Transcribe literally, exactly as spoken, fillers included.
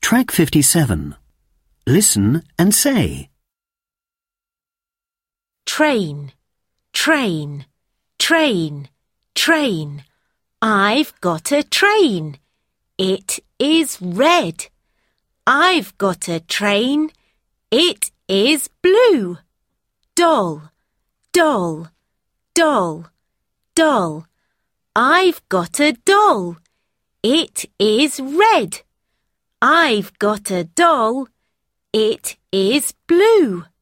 Track fifty-seven. Listen and say. Train, train, train, train. I've got a train. It is red. I've got a train. It is blue. Doll, doll, doll, doll. I've got a doll. It is red. I've got a doll. It is blue.